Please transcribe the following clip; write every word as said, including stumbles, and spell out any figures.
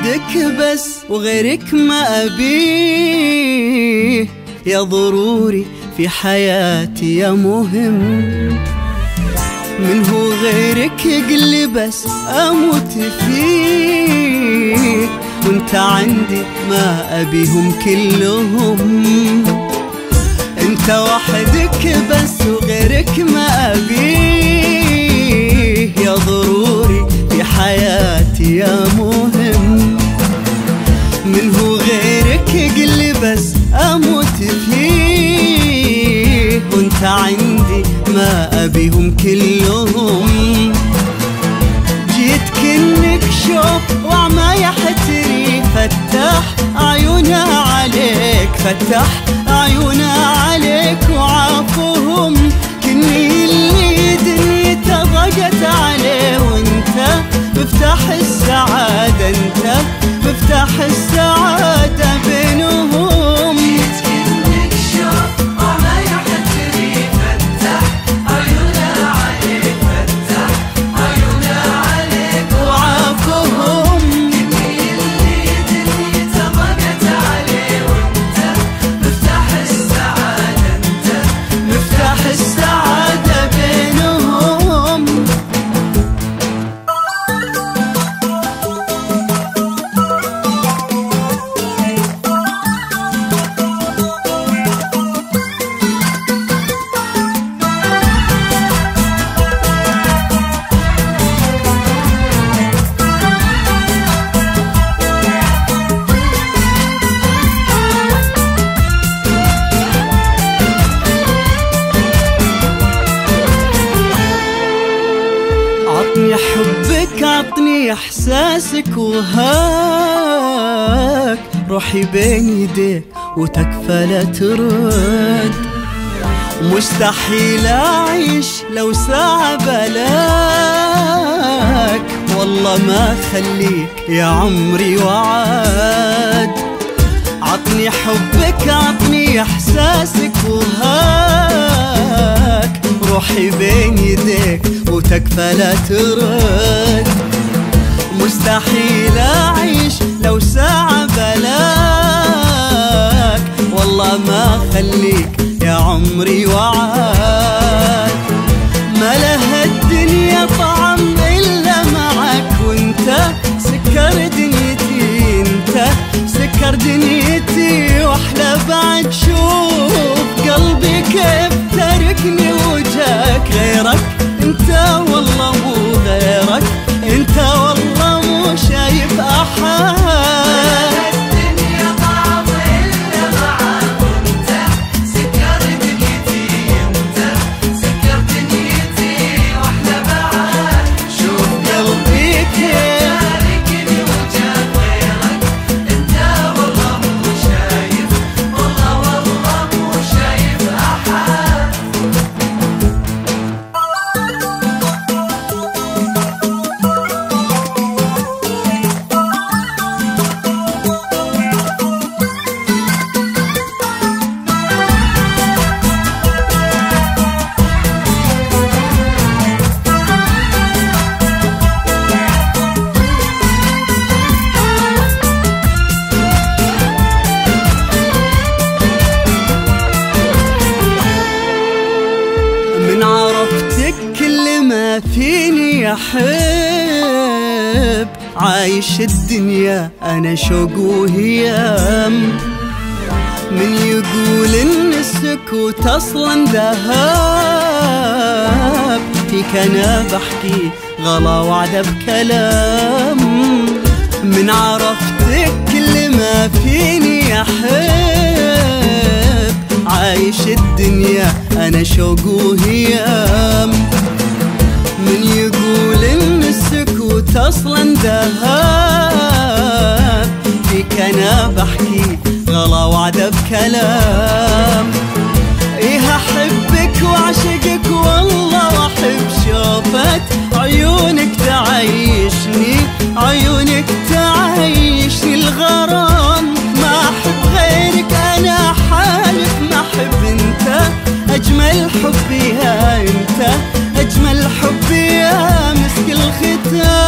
وحدك بس وغيرك ما أبيه، يا ضروري في حياتي يا مهم. من هو غيرك يقلي بس أموت فيه، وانت عندي ما أبيهم كلهم. انت وحدك بس وغيرك ما أبيه، يا ضروري في حياتي يا مهم. من هو غيرك يقلي بس أموت فيه، وانت عندي ما أبيهم كلهم. جيت كنك شوف وعما يحتري، فتح عيونها عليك، فتح عيونها عليك وعافهم. كني اللي دنيته ضاقت عليه، وانت مفتاح السعادة، انت مفتاح السعادة بينهم. جيت كنك شوف وعما يحتري، فتح عيونها عليك، فتح عيونها عليك وعافهم. كني اللي دنيته ضاقت عليه، وانت مفتاح السعادة، انت مفتاح السعادة بينهم. عطني حبك، عطني احساسك، وهاك روحي بين يديك وتكفى لا ترد. مستحيل اعيش لو ساعة بلاك، والله ما خليك يا عمري وعاد. عطني حبك، عطني احساسك، وهاك روحي بين يديك وتكفى لا ترد. مستحيل أعيش لو ساعة بلاك، والله ما خليك يا عمري وعاد. ما لها الدنيا طعم إلا معك، وانت سكر دنيتي، انت سكر دنيتي واحلى بعد. شوف قلبي كيف تركني وجاك غيرك، انت والله مو غيرك، انت والله مو شايف احد. الدنيا طعم إلا معاك، وانت سكر دنيتي، انت سكر دنيتي واحلى بعد. شوف قلبي كيف تاركني وجاك غيرك، انت والله مو شايف، والله والله مو شايف أحد. من عرفتك كل ما فيني أحب، عايش الدنيا أنا شوق وهيام. من يقول إن السكوت أصلا ذهب، فيك أنا بحكي غلا وعد بكلام. من عرفتك كل ما فيني أحب، عايش الدنيا أنا شوق وهيام. من يقول إن السكوت أصلا ذهب، فيك أنا بحكي غلا وعد بكلام. إيه أحبك وأعشقك والله، وأحب شوفة عيونك تعيشني، عيونك تعيشني الغرام. ما أحب غيرك أنا حالف، ما أحب أنت أجمل حبي، يا أنت أجمل حبي يا مسك الختام.